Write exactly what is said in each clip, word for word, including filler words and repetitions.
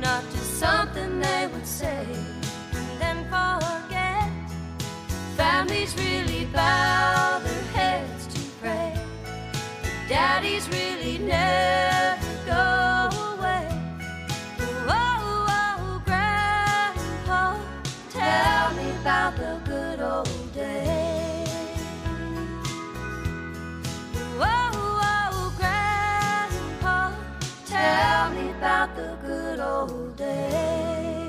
not just something they would say and then forget. Families really bow their heads to pray. Daddies really never go away. Oh, oh, Grandpa, tell me about the good old days. Oh, oh, Grandpa, tell me about the good old days.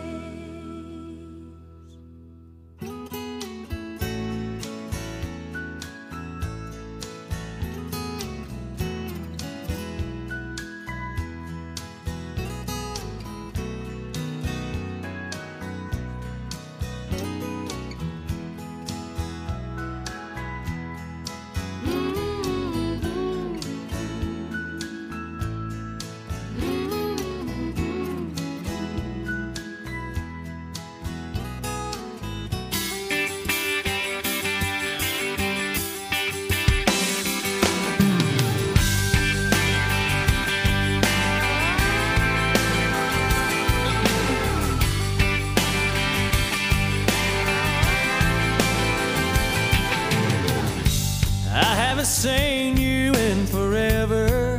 Seen you in forever.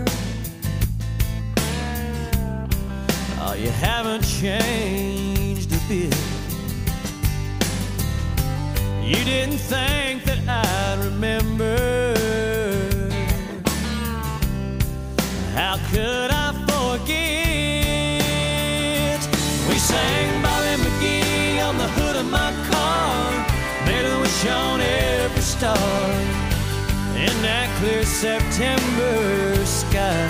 Oh, you haven't changed a bit. You didn't think that I'd remember. How could I forget? We sang Bobby McGee on the hood of my car, made a wish on every star in that clear September sky.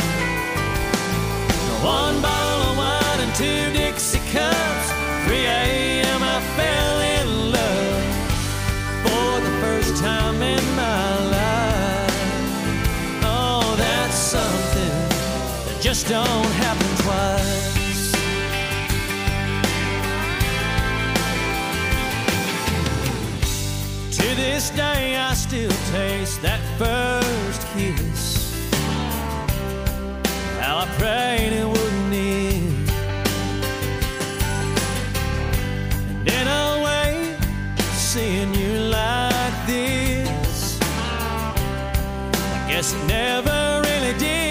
One bottle of wine and two Dixie cups. three a.m. I fell in love for the first time in my life. Oh, that's something that just don't happen twice. To this day I still taste that first kiss. How I prayed it wouldn't end. And in a way, seeing you like this, I guess it never really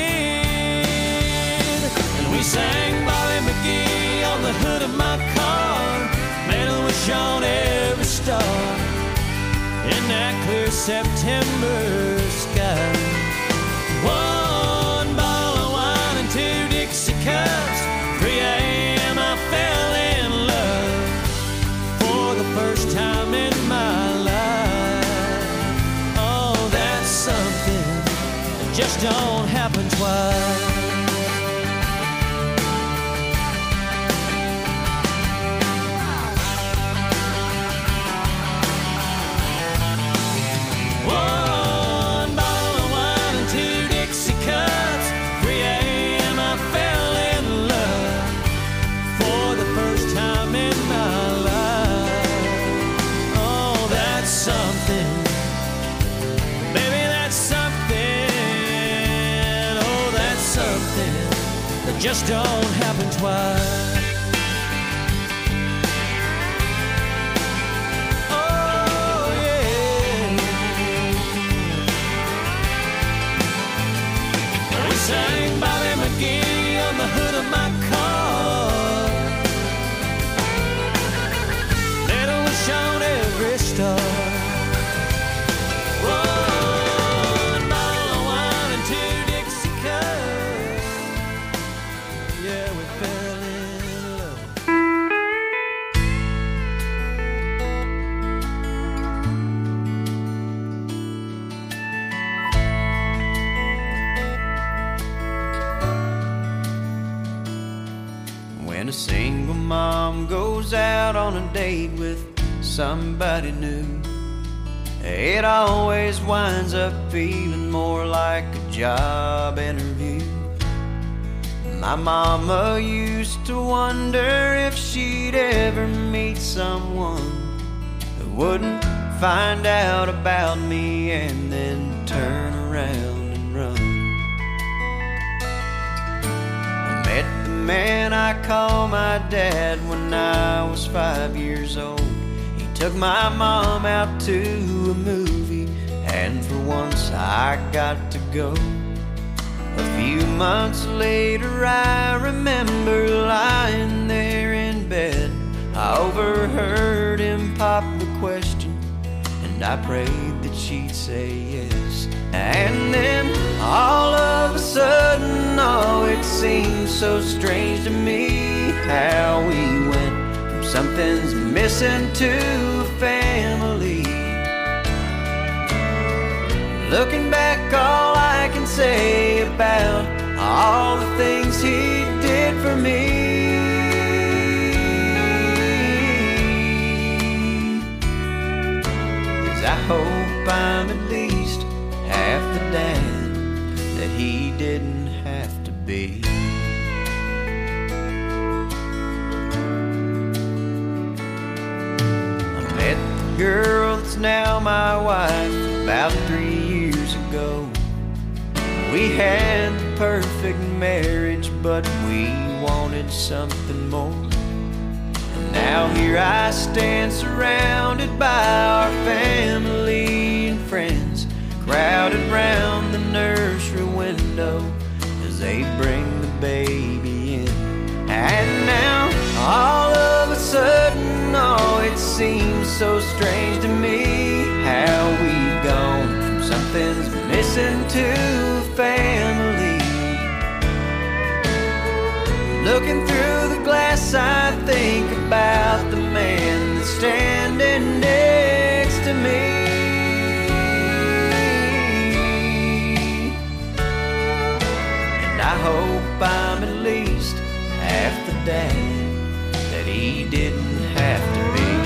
did. And we sang Bobby McGee on the hood of my car, made a wish on every star in that clear September sky. One bottle of wine and two Dixie cups. three a.m. I fell in love for the first time in my life. Oh, that's something that just don't happen twice. Just don't happen twice. Oh yeah. We sang Bobby McGee on the hood of my car, made a wish on every star. When a single mom goes out on a date with somebody new, it always winds up feeling more like a job interview. My mama used to wonder if she'd ever meet someone who wouldn't find out about me and then turn around and run. I met the man I I call my dad when I was five years old. He took my mom out to a movie, and for once I got to go. A few months later I remember lying there in bed. I overheard him pop the question, and I prayed that she'd say yes. And then all of a sudden, oh, it seemed so strange to me how we went from something's missing to a family. Looking back, all I can say about all the things he did for me is I hope I'm at least half the dad that he didn't have to be. I met the girl that's now my wife about three years ago. We had the perfect marriage, but we wanted something more. And now here I stand surrounded by our family and friends, crowded round the nursery window as they bring the baby in. And now all of a sudden, oh, it seems so strange to me how we've gone from something's missing to a family. Looking through the glass, I think about the man that's standing next to me. And I hope I'm at least half the dad that he didn't have to be.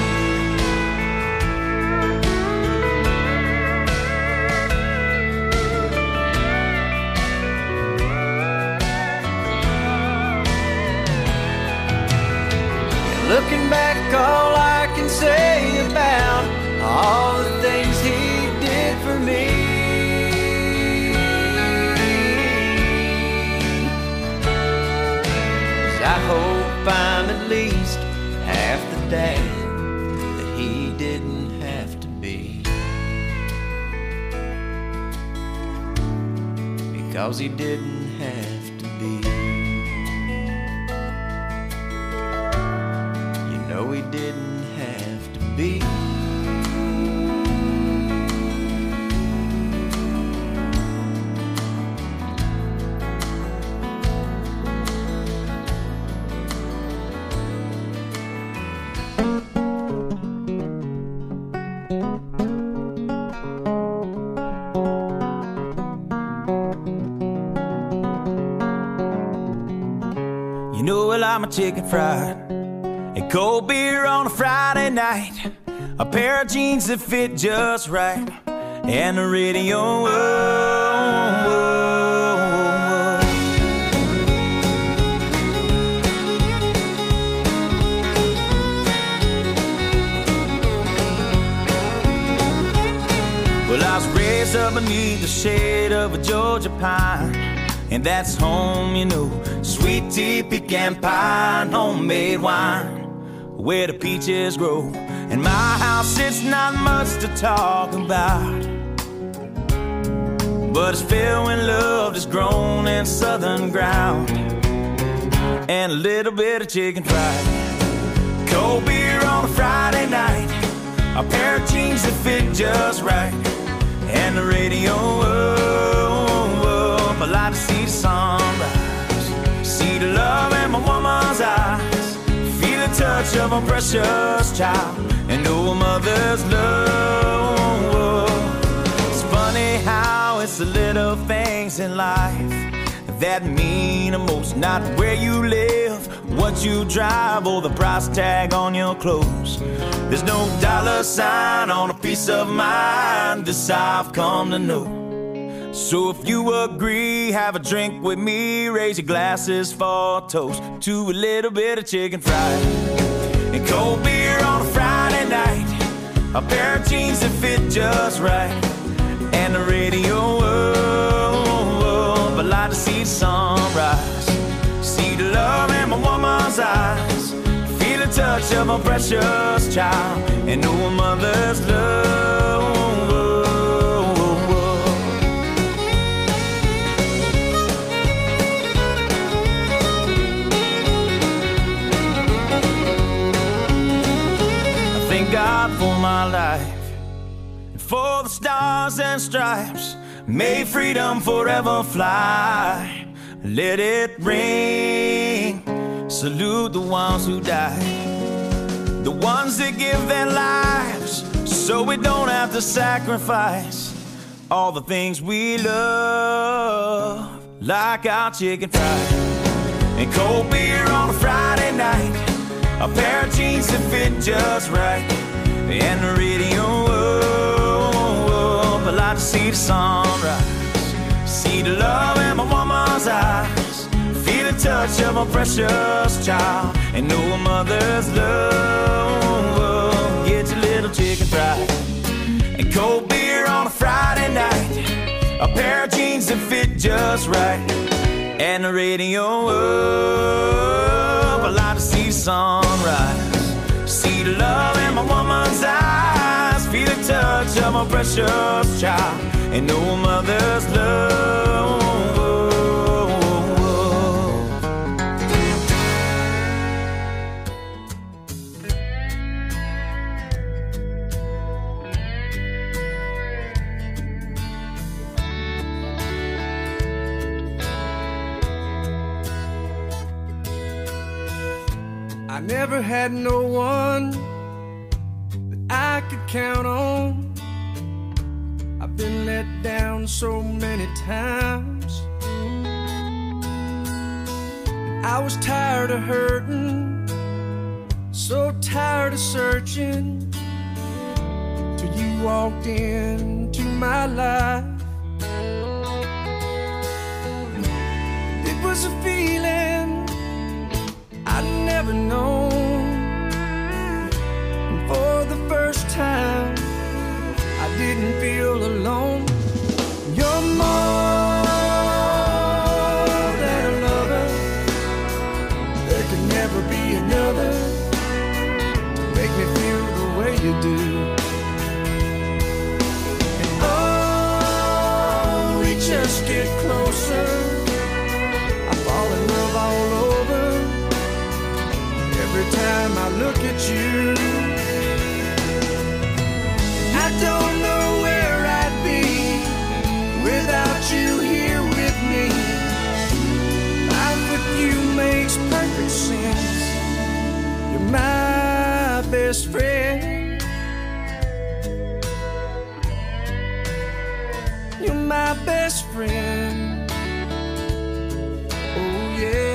Looking back, all I can say about all the things he did for me is I hope I'm at least half the dad that he didn't have to be, because he didn't have to be. No, he didn't have to be. You know, well, I'm a chicken fried, and cold beer on a Friday night, a pair of jeans that fit just right, and the radio. Whoa, whoa, whoa. Well, I was raised up beneath the shade of a Georgia pine, and that's home, you know. Sweet tea, pecan pie, and homemade wine, where the peaches grow. In my house, it's not much to talk about, but it's filled with love that's grown in southern ground, and a little bit of chicken fried. Cold beer on a Friday night, a pair of jeans that fit just right, and the radio up. I like to see the sunrise, see the love in my woman's eyes, feel the touch of a precious child, and know a mother's love. It's funny how it's the little things in life that mean the most. Not where you live, what you drive, or the price tag on your clothes. There's no dollar sign on a peace of mind, this I've come to know. So if you agree, have a drink with me, raise your glasses for a toast to a little bit of chicken fried, and cold beer on a Friday night, a pair of jeans that fit just right, and the radio up. I like to see the sunrise, see the love in my mama's eyes, feel the touch of a precious child, and know a mother's love. I thank God for my life, and for the stars and stripes. May freedom forever fly. Let it ring. Salute the ones who died, the ones that give their lives so we don't have to sacrifice all the things we love, like our chicken fried and cold beer on a Friday night, a pair of jeans that fit just right, and the radio up. I like to see the sunrise, see the love in my woman's eyes, feel the touch of a precious child, and know a mother's love. Get your little chicken fried and cold beer on a Friday night, a pair of jeans that fit just right, and the radio up. I like to see the sunrise, see the love in my woman's eyes, feel the touch of a precious child, and know a mother's love. I never had no one that I could count on. I've been let down so many times, and I was tired of hurting, so tired of searching, till you walked into my life. It was a feeling I'd never known, and for the first time I didn't feel alone. You're more than a lover, there can never be another to make me feel the way you do. And oh, we just get closer, I fall in love all over every time I look at you. I don't know where I'd be without you here with me. Life with you makes perfect sense. You're my best friend. You're my best friend. Oh yeah.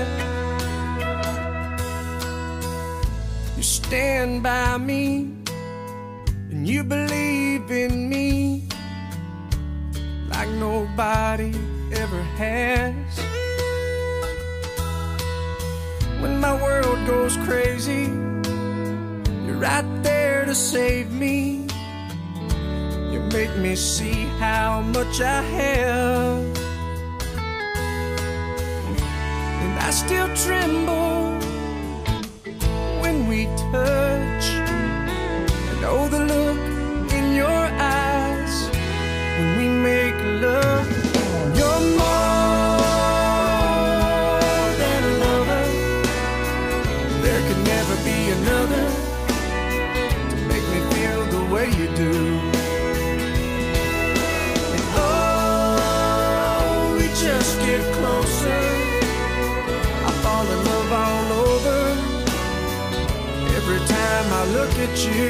You stand by me, and you believe in me like nobody ever has. When my world goes crazy, you're right there to save me. You make me see how much I have, and I still tremble when we touch. I know the look in your eyes when we make love. You're more than a lover, there could never be another to make me feel the way you do. And oh, we just get closer, I fall in love all over every time I look at you.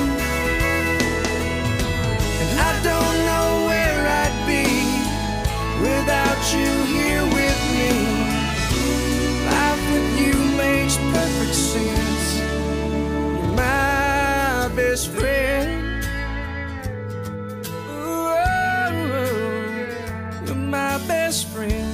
And I don't know where I'd be without you here with me. Life with you makes perfect sense. You're my best friend. Ooh, you're my best friend.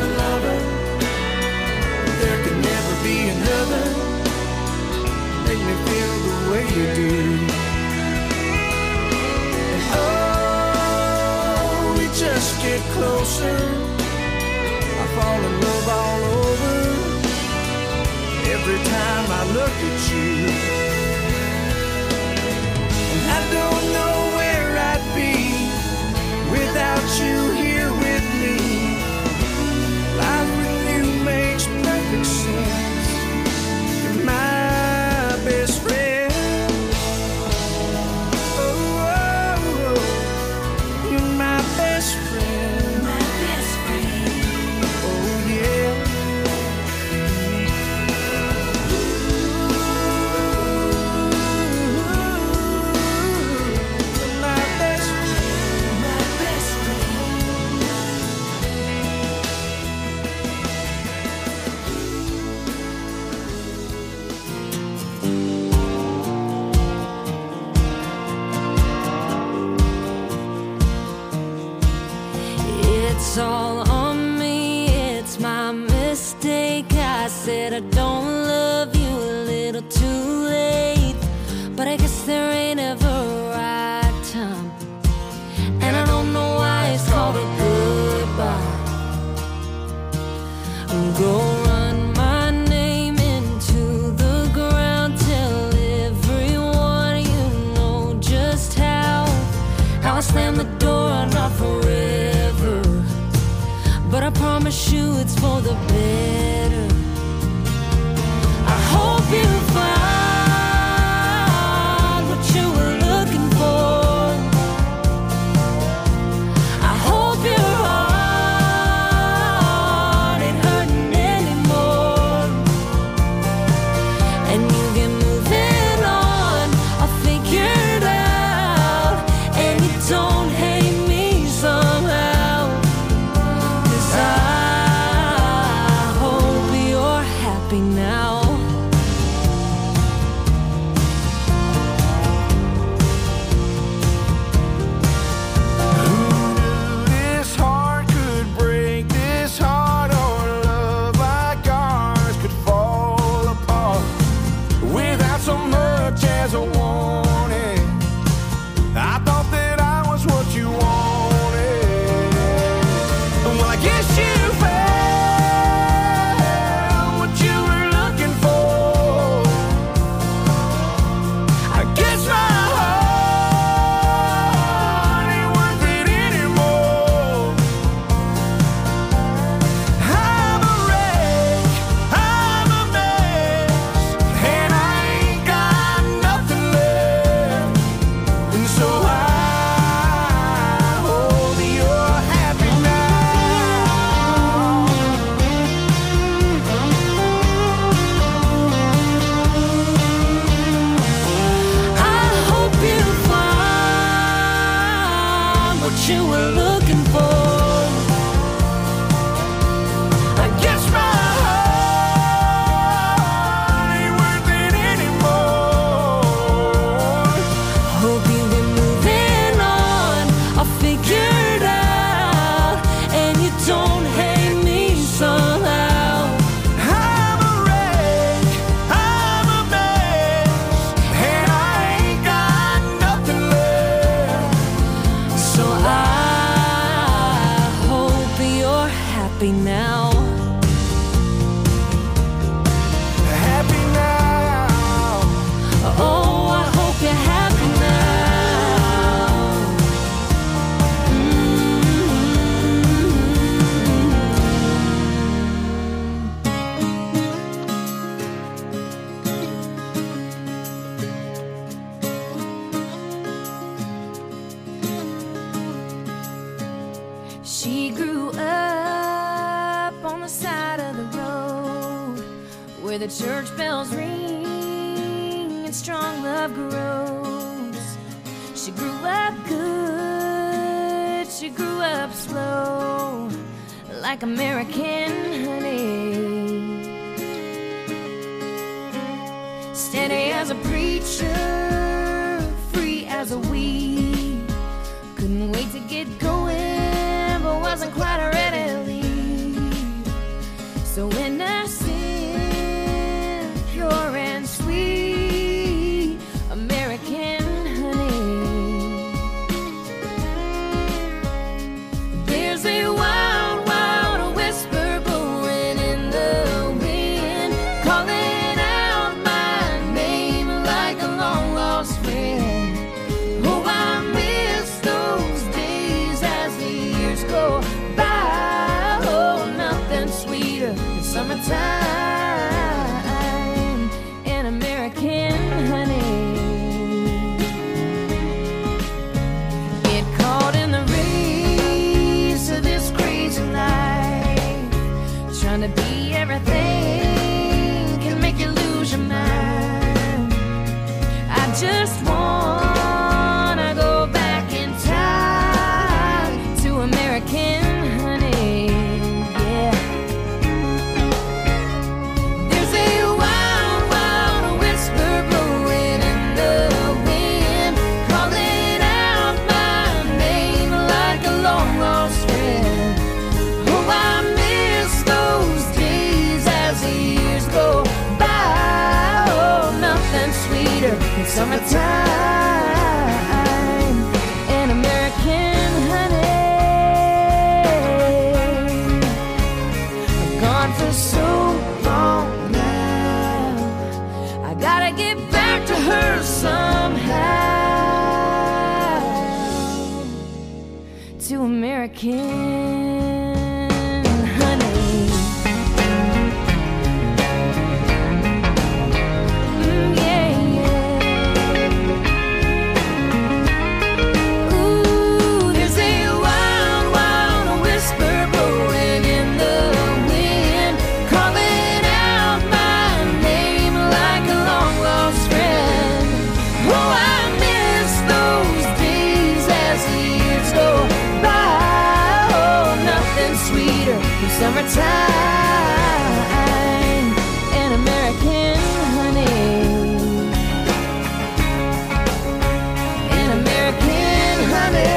Make me just get closer, I fall in love all over. Every time I look at you, and I don't know where I'd be without you here with me. Life with you makes perfect sense. You're my best friend. Oh, oh, oh. You're my best friend. My best friend. Oh, yeah. My best friend. My best friend. It's all on me, it's my mistake. I said I don't love you a little too late, but I guess there ain't ever a right time, and I don't know why it's called a goodbye. Go run my name into the ground, tell everyone you know just how how I slam the door, not forever, but I promise you it's for the better. I hope you find what you were looking for. I hope your heart ain't hurting anymore, and you get moving on. I'll figure it out, and you don't hate me somehow. 'Cause I hope you're happy now. This heart could break, this heart or love like ours could fall apart without so much as a warning. I thought that I was what you wanted. Well, I guess you found what you were looking for. I guess my heart ain't worth it anymore. I'm a wreck, I'm a mess, and I ain't got nothing left. And so I hope you're happy now. I hope you find what you were looking for. I guess my heart ain't worth it anymore. Hope you get moving on. I'll figure it out, and you don't hate me somehow. I'm a wreck, I'm a mess, and I ain't got nothing left. So I hope you're happy now. Happy now. Oh, I hope you're happy now. She grew up on the side of the road where the church bells ring and strong love grows. She grew up good, she grew up slow, like American honey. Steady as a preacher, free as a weed. Couldn't wait to get going, but wasn't quite ready to leave. So innocent, pure and sweet, American honey. summertime in American honey. I'm gone for so long now, I gotta get back to her somehow. To American honey. Mm, yeah, yeah. Ooh, there's a wild, wild whisper blowing in the wind, calling out my name like a long lost friend. Oh, I miss those days as the years go by. Oh, nothing sweeter than summertime and American honey. And American honey.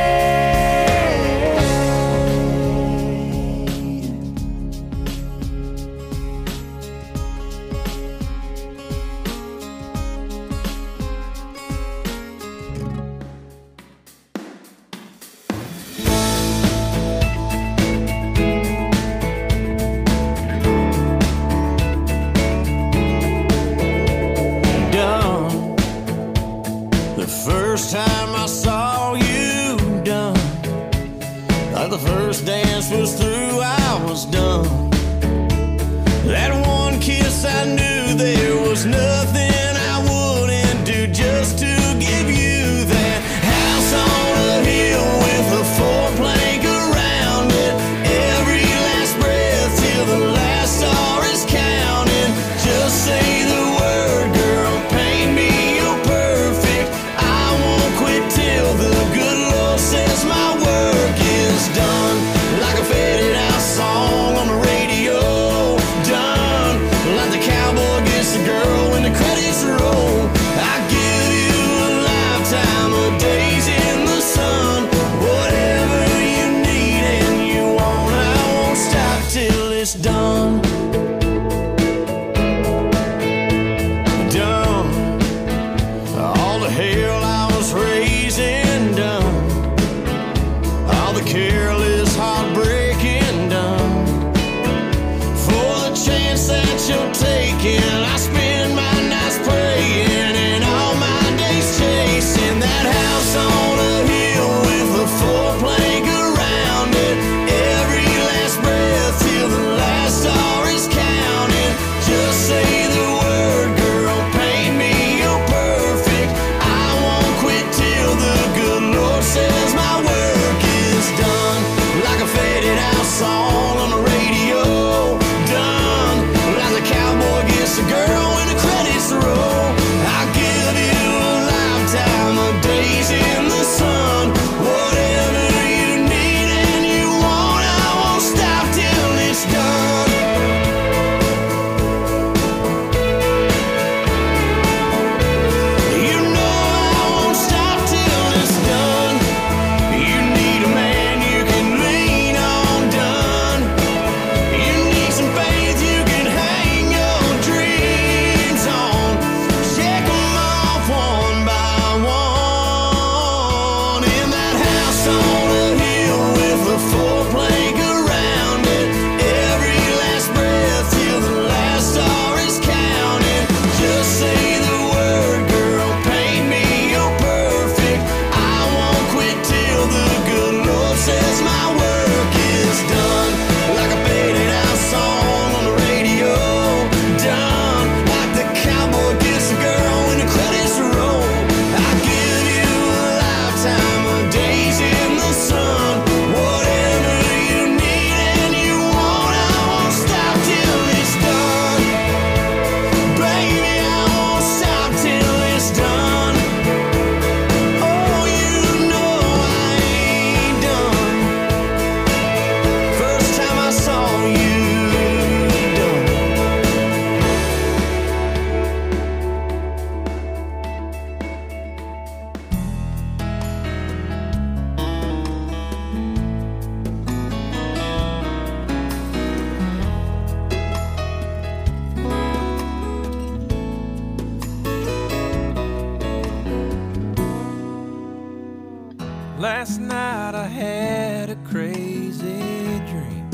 Done. The first time I saw you, done. Like the first dance was through, I was done. That one kiss, I knew there was nothing I wouldn't do just to give you that house on a hill with a four plank around it. Every last breath till the last star is counted. Just say the word, girl, paint me you're perfect. I won't quit till the good Lord says my work is done. Like a faded out song on the radio, done. Like the cowboy gets the girl when the credits roll. I give you a lifetime of days in the sun. Whatever you need and you want, I won't stop till it's done. Done. All the hell I was raising, done. All the careless heartbreaking, done. For the chance that you're taking, I spend my nights praying and all my days chasing that house on a hill with a four plank around it. Every last breath till the last star is counted. Just say the word, girl, paint me you're perfect. I won't quit till the good Lord says my work is done. Like a faded out song on the radio, done. Like the cowboy gets the girl when the credits roll. I give you a lifetime of days in the sun. Whatever you need and you want, I won't stop till it's done. You know I won't stop till it's done. You need a man you can lean on, done. You need some faith you can hang your dreams on. Check 'em off one by one. In that house on a hill with a four plank around it. Every last breath till the last star is counted. Just say the word, girl, paint me you're perfect. I won't quit till the good Lord says my work is done. Like a faded out song on the radio, done. Like the cowboy gets the girl when the credits roll. I give you a lifetime of days in the Last night I had a crazy dream.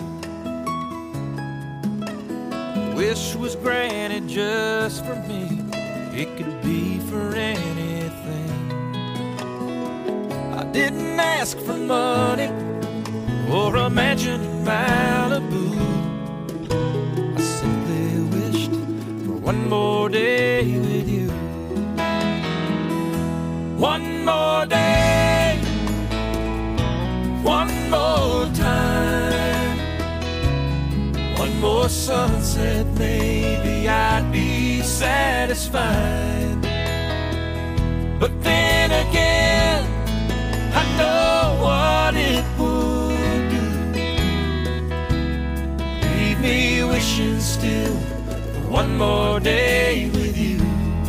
Wish was granted just for me. It could be for anything. I didn't ask for money or a mansion in Malibu. I simply wished for one more day with you. One more day, one more time, one more sunset, maybe I'd be satisfied. But then again, I know what it would do. Leave me wishing still for one more day with you.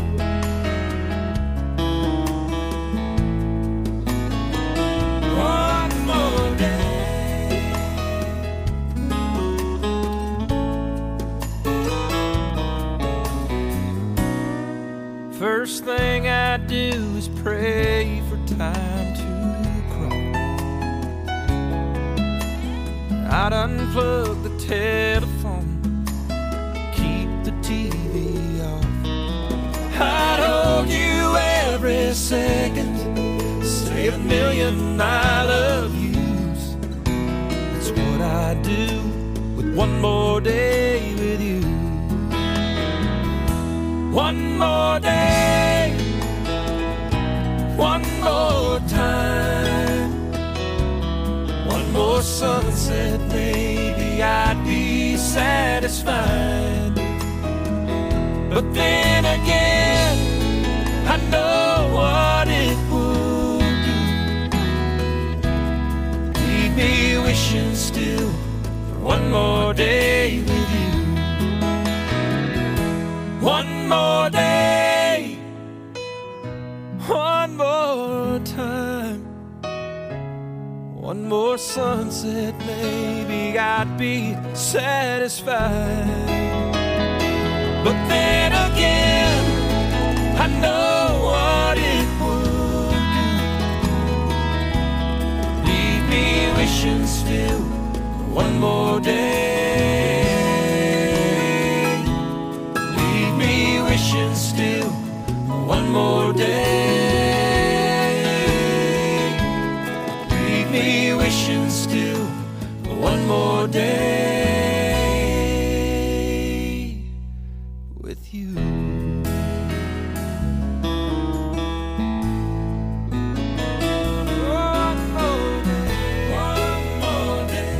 First thing I do is pray for time to crawl. I'd unplug the telephone, keep the T V off. I'd hold you every second, say a million I love yous. That's what I do with one more day with you. One more day, one more time, one more sunset, maybe I'd be satisfied. But then again, I know what it would do. Leave me wishing still for one more day with you. One more day, one more time, one more sunset, maybe I'd be satisfied. But then again, I know what it would do. Leave me wishing still for one more day. Wishing still one more day. Leave me wishing still one more day with you. One more day, one more day.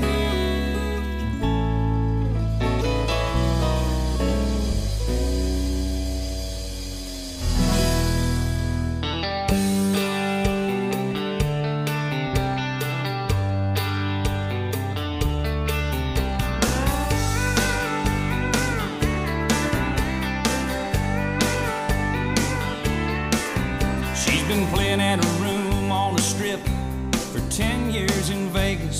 Been playing at a room on the strip for ten years in Vegas.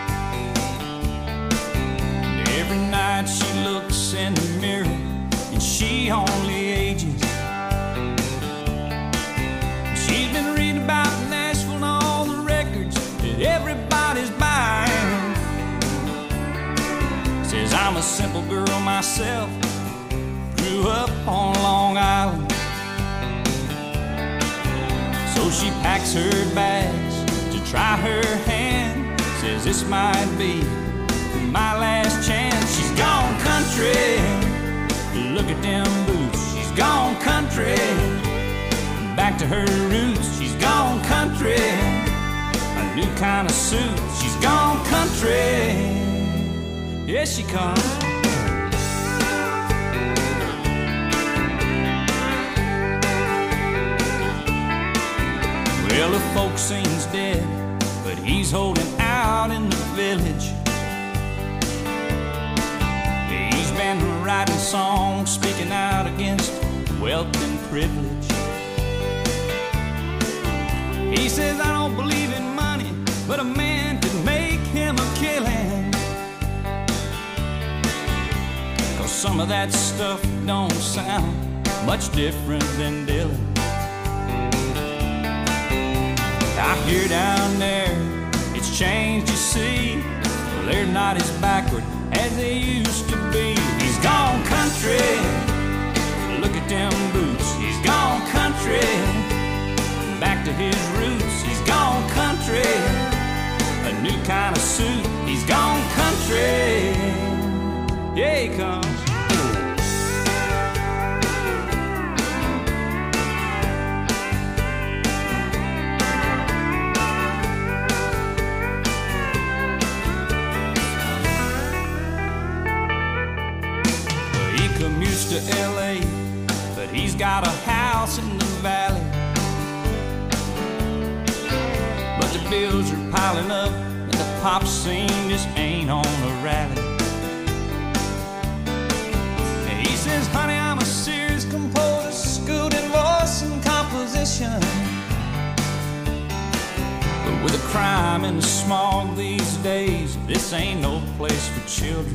And every night she looks in the mirror and she only ages. She's been reading about Nashville and all the records that everybody's buying. Says I'm a simple girl myself, grew up on Long Island. So she packs her bags to try her hand. Says this might be my last chance. She's gone country, look at them boots. She's gone country, back to her roots. She's gone country, a new kind of suit. She's gone country, yes she comes. Well, the folk scene's dead, but he's holding out in the village. He's been writing songs, speaking out against wealth and privilege. He says, I don't believe in money, but a man could make him a killing. 'Cause some of that stuff don't sound much different than Dylan. I hear down there it's changed, you see. Well, they're not as backward as they used to be. He's gone country, look at them boots. He's gone country, back to his roots. He's gone country, a new kind of suit. He's gone country, yeah, he comes. Commutes to L A, but he's got a house in the valley. But the bills are piling up, and the pop scene just ain't on a rally. And he says, honey, I'm a serious composer, schooled in voice and composition. But with the crime and the smog these days, this ain't no place for children.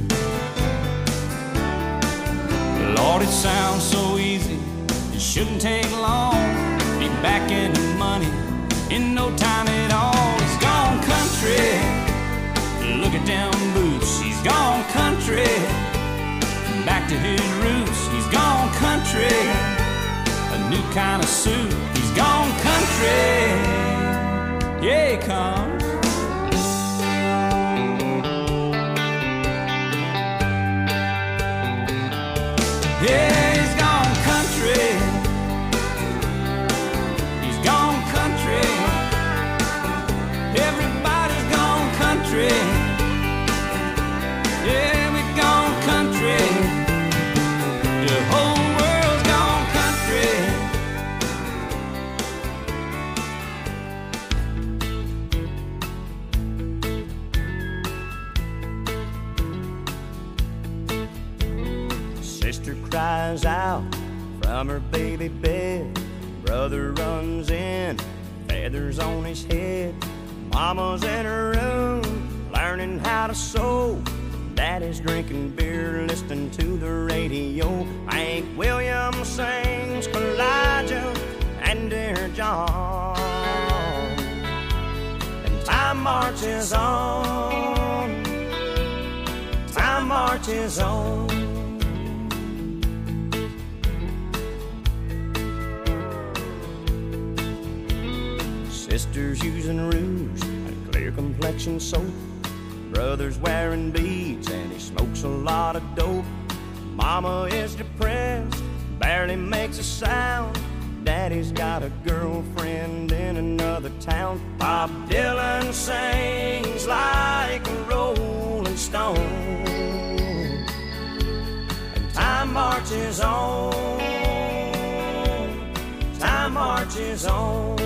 Lord, it sounds so easy, it shouldn't take long. Be back in the money in no time at all. He's gone country, look at them boots. He's gone country, back to his roots. He's gone country, a new kind of suit. He's gone country, yeah, he comes. Yeah, he's gone country. He's gone country. Everybody's gone country. Yeah, we've gone country. The whole world's gone country. Sister cries out from her baby bed. Brother runs in, feathers on his head. Mama's in her room, learning how to sew. Daddy's drinking beer, listening to the radio. Hank Williams sings Elijah and Dear John. And time marches on, time marches on. Sisters using rouge and clear complexion soap. Brother's wearing beads and he smokes a lot of dope. Mama is depressed, barely makes a sound. Daddy's got a girlfriend in another town. Bob Dylan sings like a rolling stone. And time marches on, time marches on.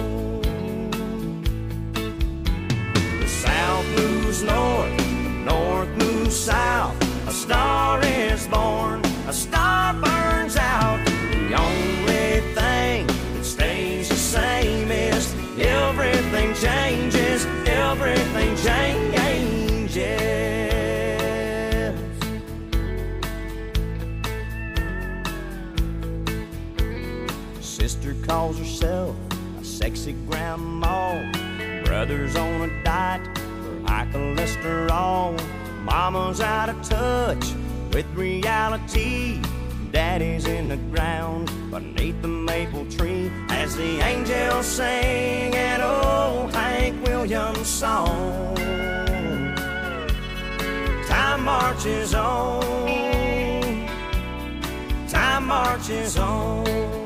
South moves north, north moves south. A star is born, a star burns out. The only thing that stays the same is everything changes, everything changes. Sister calls herself a sexy grandma. Brother's on a diet for high cholesterol. Mama's out of touch with reality. Daddy's in the ground beneath the maple tree as the angels sing an old Hank Williams song. Time marches on, time marches on,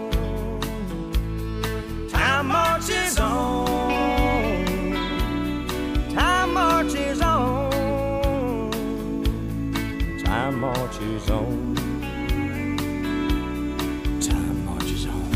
time marches on. Time marches on, time marches on, time marches on.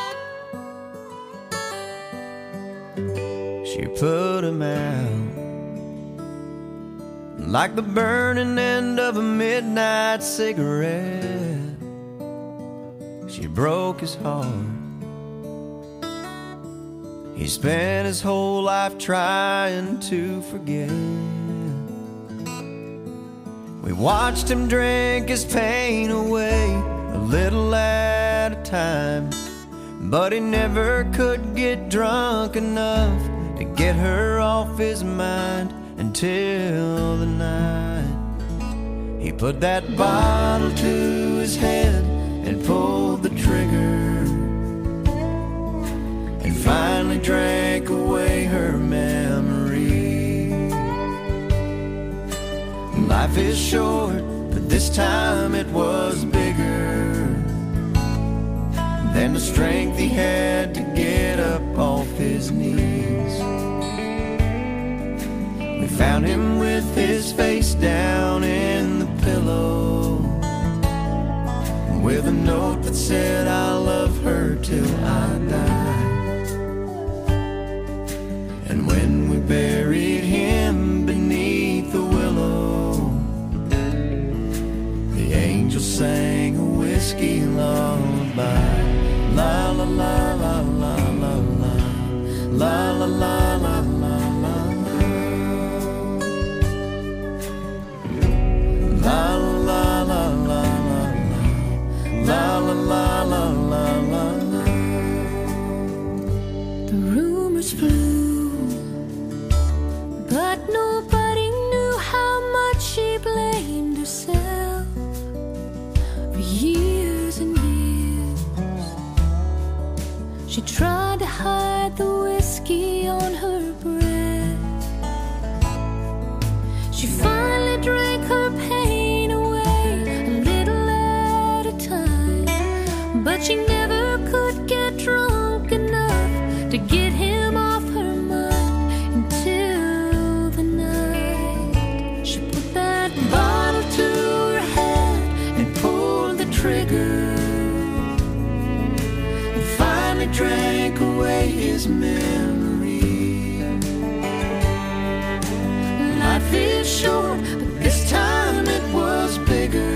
She put him out like the burning end of a midnight cigarette. She broke his heart. He spent his whole life trying to forget. We watched him drink his pain away, a little at a time, but he never could get drunk enough to get her off his mind until the night he put that bottle to his head and pulled the trigger, and finally drank away her memory. Life is short, but this time it was bigger than the strength he had to get up off his knees. We found him with his face down in the pillow, with a note that said, "I love her till I die." And when we buried him beneath the willow, the angel sang a whiskey lullaby. La la la la la la la, la la la la la la, la la la la la, la la la la la la. The rumors flew, but nobody knew how much she blamed herself for years and years. She tried to hide the whiskey on her breath. She finally drank her pain away, a little at a time, but she never could get drunk enough to get him off her mind until the night she put that bottle to her head and pulled the trigger, and finally drank away his memory. Life is short, but this time it was bigger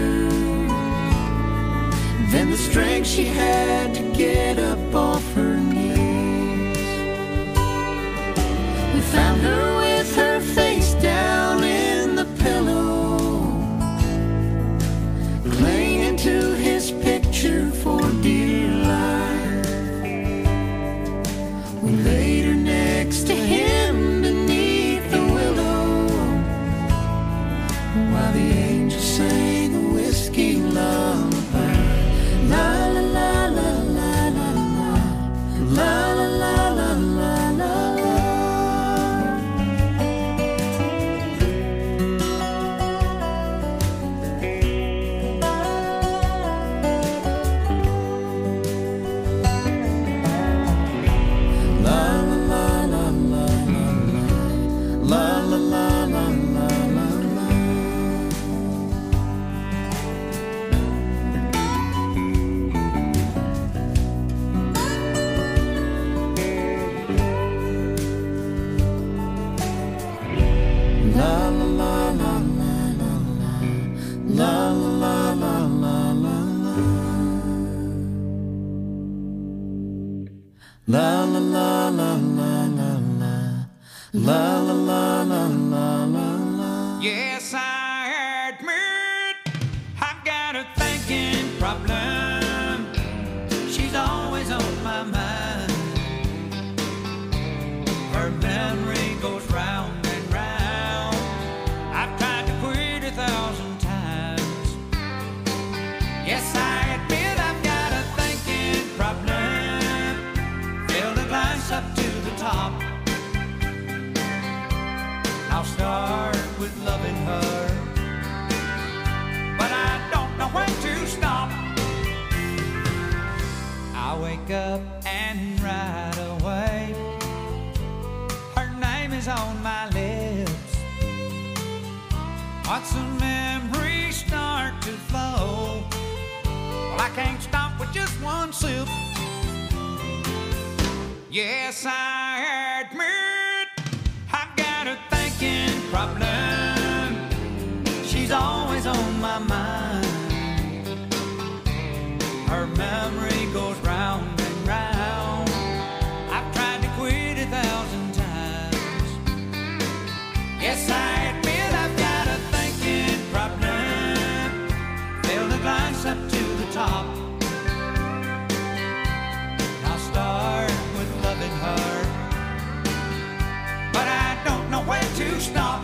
than the strength she had to get up off her knees. We found her with her face down in the pillow, clinging to his picture for dear life. We laid her next to him beneath the willow, while the angel sang a whiskey lullaby. La la la la la la la, la la la la la la la. La la la la la la la, la la la la la la la. Yes, I admit I've got a thinking problem. She's always on my mind. Her memory goes round and round. I've tried to quit a thousand times. Yes, I admit I've got a thinking problem. Fill the glass up to the top. I'll start with loving her, but I don't know when to stop. I wake up and right away her name is on my lips. Watch the memories start to flow. Well, I can't stop with just one sip. Yes, I admit I've got a thinking problem. Yes, I admit I've got a thinking problem. Fill the glass up to the top. I'll start with loving her, but I don't know where to stop.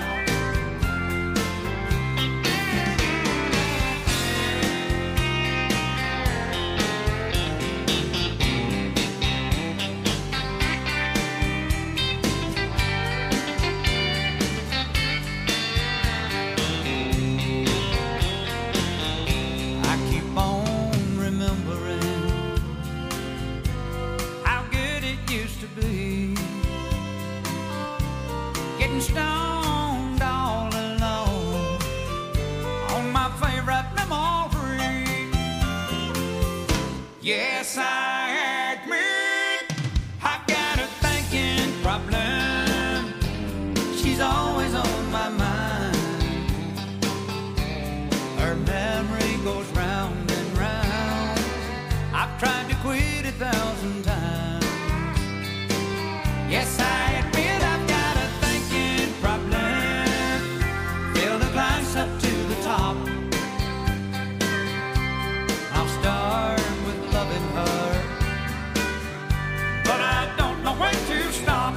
Stoned all alone on my favorite memory. Yes, I admit I've got a thinking problem. She's always on my mind. Her memory goes round and round. I've tried to quit a thousand times. Yes, I admit I've got a problem. Fill the glass up to the top. I'll start with loving her, but I don't know when to stop.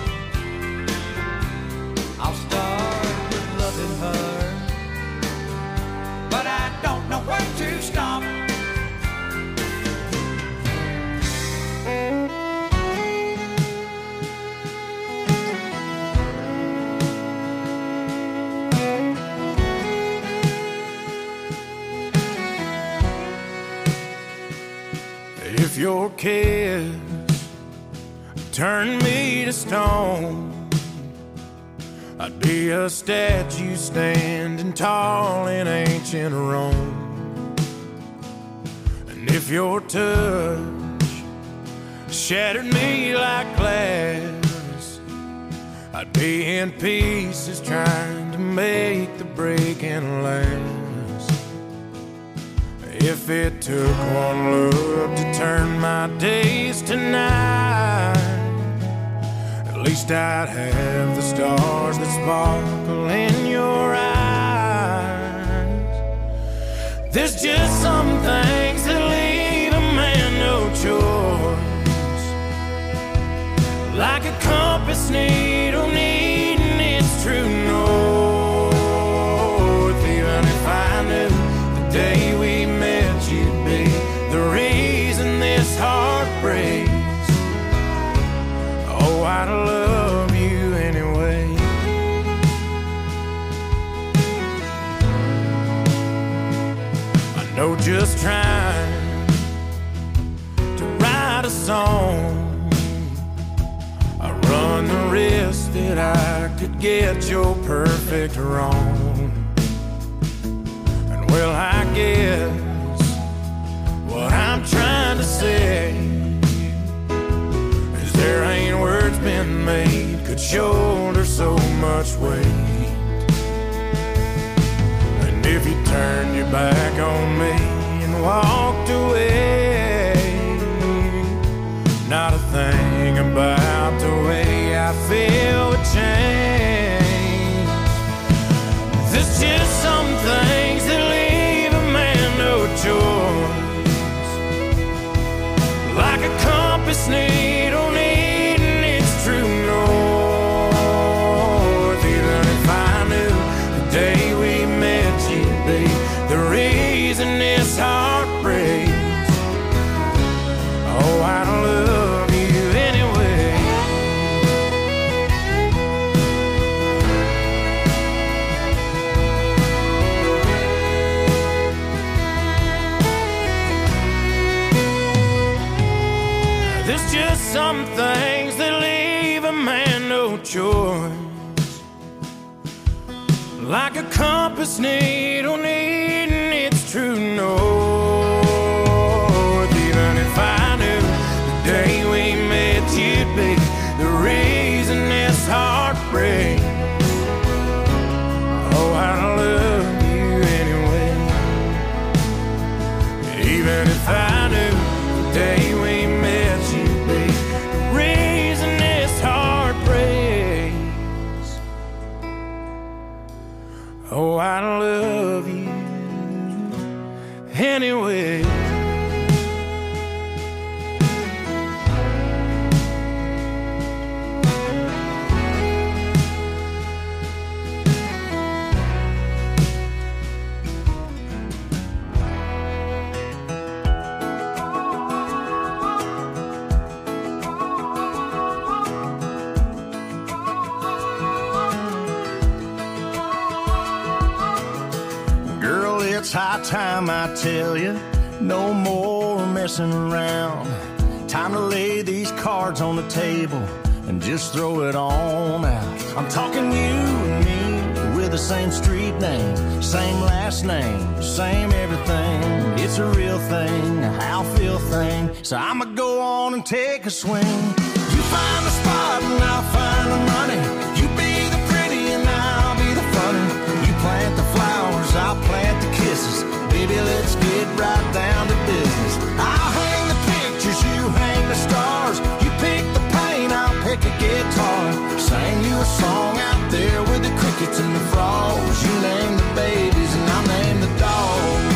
I'll start with loving her, but I don't know when to stop. If your kiss turned me to stone, I'd be a statue standing tall in ancient Rome. And if your touch shattered me like glass, I'd be in pieces trying to make the breaking last. If it took one look to turn my days to night, at least I'd have the stars that sparkle in your eyes. There's just some things that leave a man no choice, like a compass needle needing its true north. Even if I knew the day we you'd be the reason this heart breaks, oh, I'd love you anyway. I know just trying to write a song, I run the risk that I could get your perfect wrong. And well, I guess what I'm trying to say is there ain't words been made could shoulder so much weight. And if you turned your back on me and walked away, not a thing about the way I feel would change. There's just some things that leave a man no choice, like a compass needle needing its true north. Even if I knew the day we met you'd be the reason this heart breaks, oh, I'd love you anyway. There's just some things that leave a man no choice, like a compass needle needing its true north. Even if I knew the day we met you'd be the reason this heart breaks, oh, I'd love you anyway. Even if I knew the day we met you'd be the reason this heart breaks, Oh, I love you anyway. It's high time I tell you, no more messing around. Time to lay these cards on the table and just throw it on out. I'm talking you and me with the same street name, same last name, same everything. It's a real thing, a how feel thing. So I'ma go on and take a swing. You find the spot and I'll find the money. You be the pretty and I'll be the funny. You plant the flowers, I'll plant the kisses. Baby, let's get right down to business. I'll hang the pictures, you hang the stars. You pick the paint, I'll pick a guitar. Sing you a song out there with the crickets and the frogs. You name the babies and I'll name the dogs.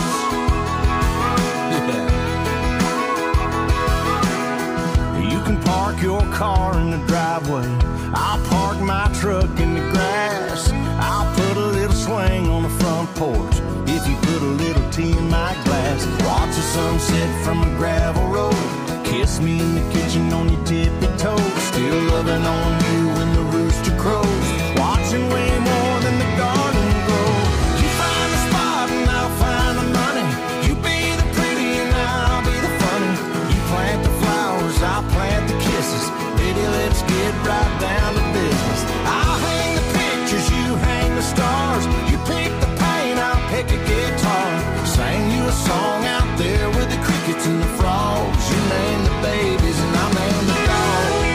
Yeah. You can park your car in the driveway. I'll park my truck in the grass. I'll put a little swing on the front porch. If you put a little tea in my glass, watch the sunset from a gravel road. Kiss me in the kitchen on your tippy toes. Still loving on you when the rooster crows. Watching way more than the garden grow. You find the spot and I'll find the money. You be the pretty and I'll be the funny. You plant the flowers, I'll plant the kisses. Baby, let's get right down to business. I'll hang the pictures, you hang the stars. You pick the paint, I'll pick a guitar. Sang you a song out there with the crickets and the frogs. You name the babies and I'll name the dogs.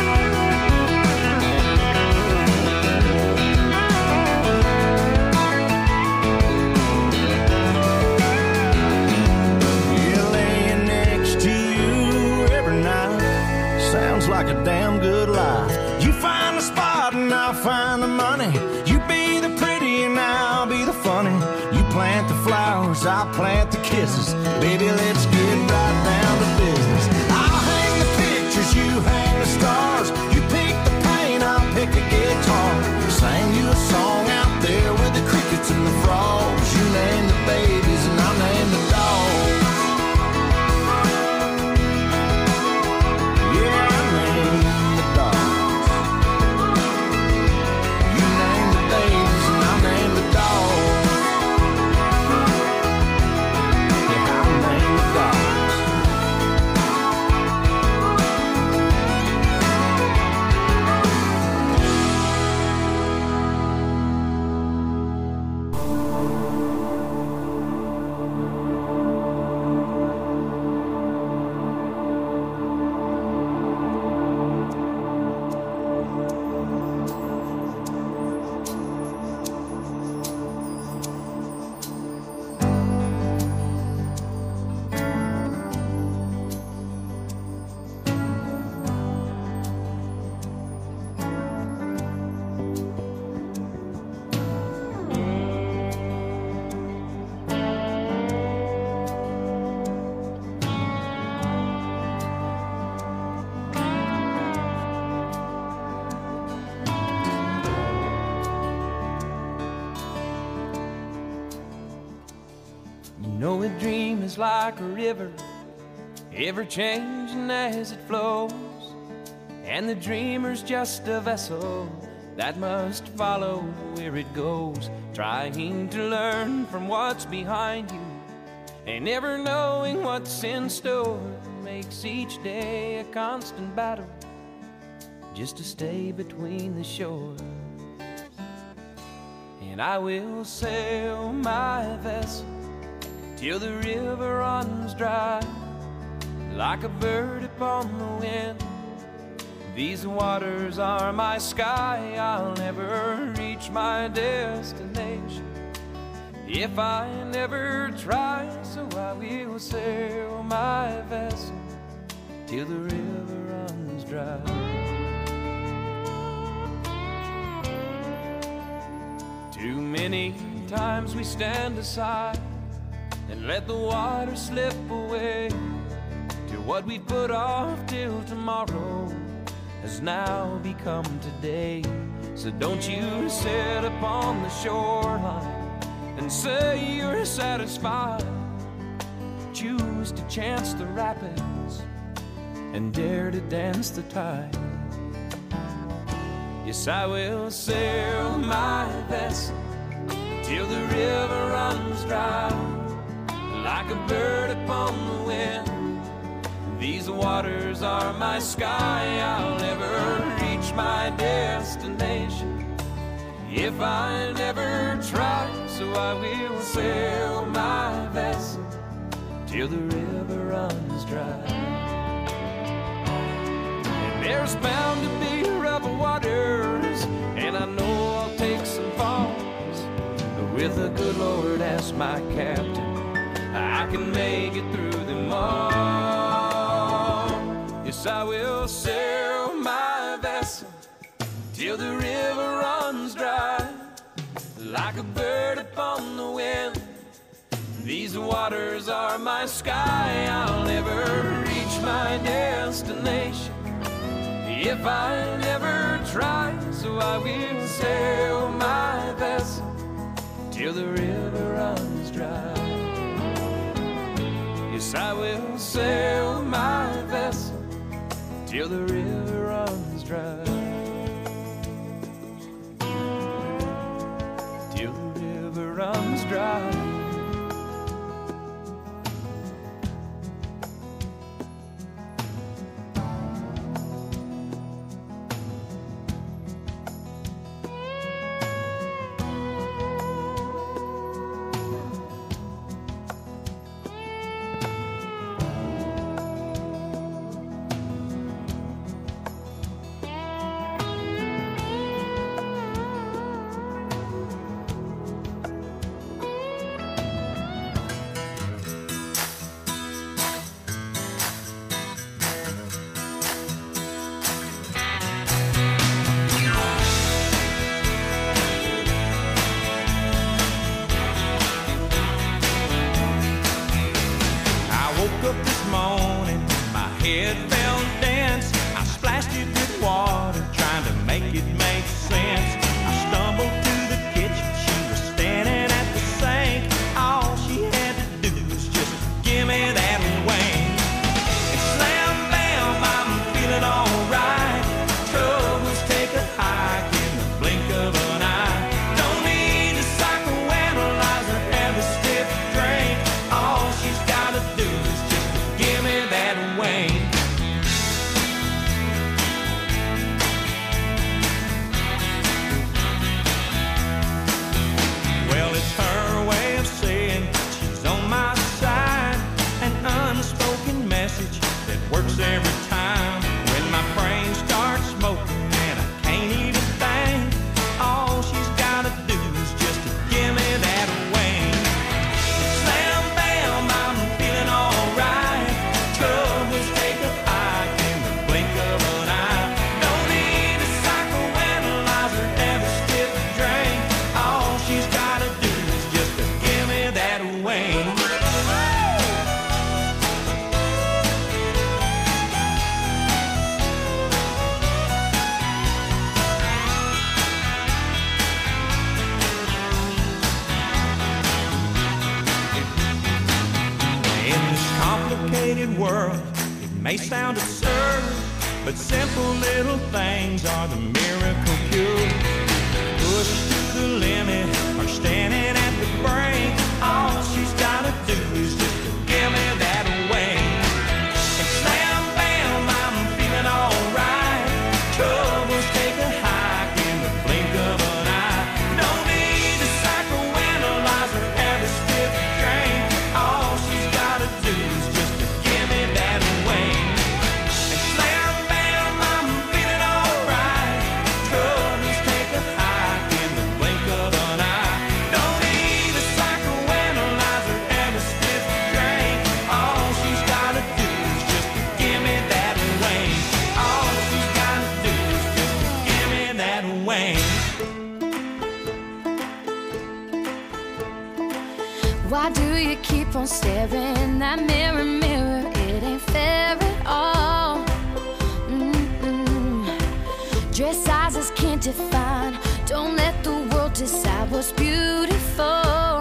Yeah, laying next to you every night sounds like a damn good life. You find the spot and I'll find the money. You be the pretty and I'll be the funny. You plant the flowers, I'll plant the kisses. Baby, let's get right down to business. I'll hang the pictures, you hang the stars. You pick the paint, I'll pick a guitar. Sang you a song out there with the crickets and the frogs. You name the babies and I'll name the dogs. Yeah, I name the dogs. You name the babies and I'll name the dogs. Yeah, I'll name the dogs. You know a dream is like a river, ever changing as it flows, and the dreamer's just a vessel that must follow where it goes, trying to learn from what's behind you and never knowing what's in store. Makes each day a constant battle just to stay between the shore. And I will sail my vessel till the river runs dry, like a bird upon the wind. These waters are my sky. I'll never reach my destination if I never try. So I will sail my vessel till the river runs dry. Too many Many times we stand aside and let the water slip away to what we put off till tomorrow has now become today. So don't you sit upon the shoreline and say you're satisfied. Choose to chance the rapids and dare to dance the tide. Yes, I will sail my vessel till the river runs dry. Like a bird upon the wind, these waters are my sky. I'll never reach my destination if I never try. So I will sail my vessel till the river runs dry. And there's bound to be rough waters, and I know I'll take some falls, but with the good Lord as my captain, I can make it through them all. Yes, I will sail my vessel till the river runs dry. Like a bird upon the wind, these waters are my sky. I'll never reach my destination if I never try. So I will sail my vessel till the river runs dry. Yes, I will sail my vessel till the river runs dry. Till the river runs dry. World, it may sound absurd, but simple little things are the miracle cure. Pushed to the limit or standing at the brink, all she's gotta do is just to give me that wing. And slam bam, I'm feeling alright. Troubles take a hike in the blink of an eye. Don't need to psychoanalyze or have a stiff drink. All she's gotta do is just to give me that wing. And slam bam, I'm feeling alright. Troubles take a hike in the blink of an eye. Why do you keep on staring? That mirror, mirror, it ain't fair at all. Mm-mm. Dress sizes can't define. Don't let the world decide what's beautiful.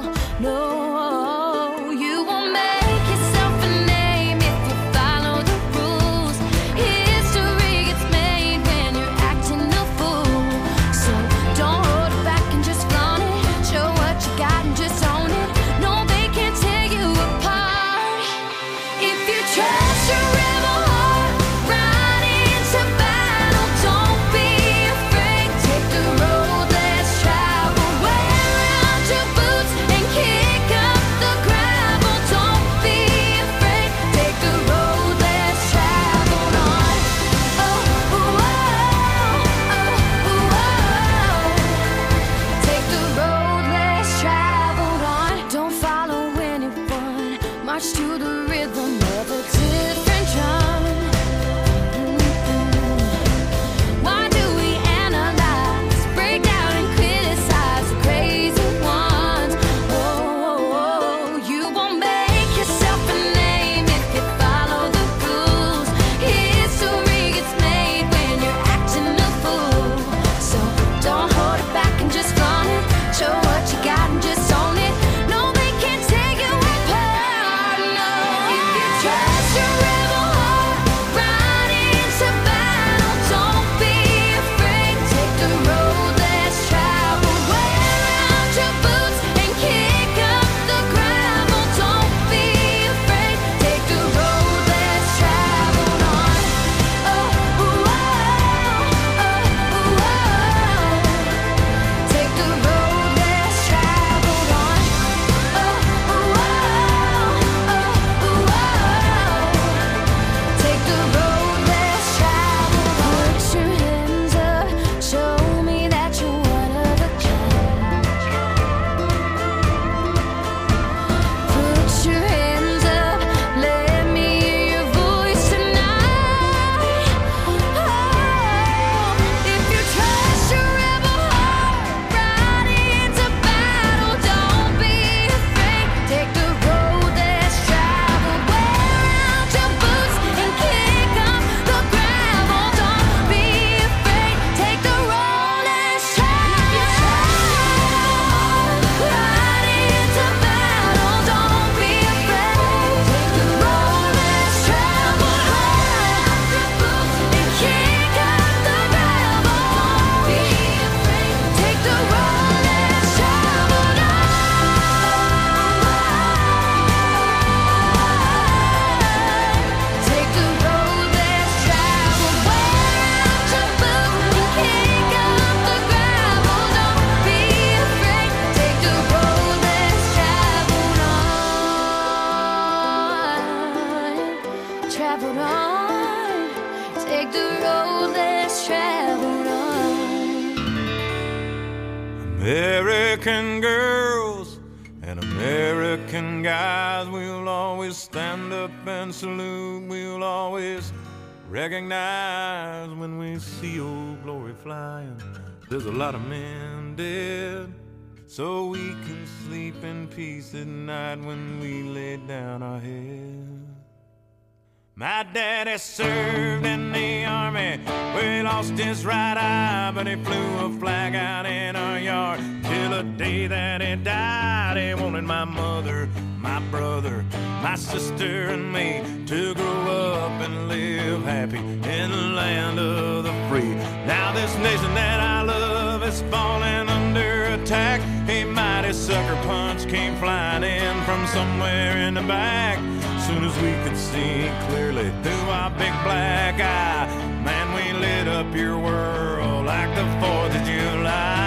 No, you won't make yourself a name if you follow the rules. History gets made when you're acting a fool. So don't hold it back and just flaunt it. Show what you got and just own it. No, they can't tear you apart. If you trust your rebel heart, ride into battle. Don't be afraid. Take the road less traveled. Wear out your boots and kick up the gravel. Don't be afraid. Take the road less traveled on. Oh, ooh, oh, oh, ooh, oh. Take the road less traveled on. Don't follow anyone. March to the rhythm of a different drum. Mm-mm. Why do we analyze, break down and criticize the crazy ones? Oh, oh, oh. You won't make yourself a name if you follow the rules. History gets made when you're acting a fool. So don't hold it back and just flaunt it. Show what you got and just own it. No, they can't take you apart. No, if you trust your rebel heart, ride into battle. Don't be afraid. Take the road less traveled. Wear out your boots and kick up the gravel. Don't be afraid. Take the road less traveled on. Oh, ooh, oh, oh, ooh, oh. Take the road less traveled on. Oh, ooh, oh, oh, ooh, oh. Take the road less traveled on. Put your hands up, show me that you're one of a kind. Put your hands up, let me hear your voice tonight. Oh, if you trust your rebel heart, ride into battle. Don't be afraid. Take the road less traveled. Wear out your boots and kick up the gravel. Don't be afraid. Take the road less traveled. Ride into battle. Don't be afraid. Take the road less traveled. Wear out your boots and kick up the gravel. Don't be afraid. Take the road less traveled. Take the road less traveled. Wear out your boots and kick up the gravel. Don't be afraid. Take the road less traveled on. Traveled on. Take the road less traveled on. American girls and American guys, we'll always stand up and salute. We'll always recognize when we see old glory flying. There's a lot of men dead, so we can sleep in peace at night when we lay down our head. My daddy served in the army, where he lost his right eye, but he flew a flag out in our yard till the day that he died. He wanted my mother, my brother, my sister, and me to grow up and live happy in the land of the free. Now this nation that I love is falling under attack. A mighty sucker punch came flying in from somewhere in the back. Soon as we could see clearly through our big black eye, man, we lit up your world like the fourth of July.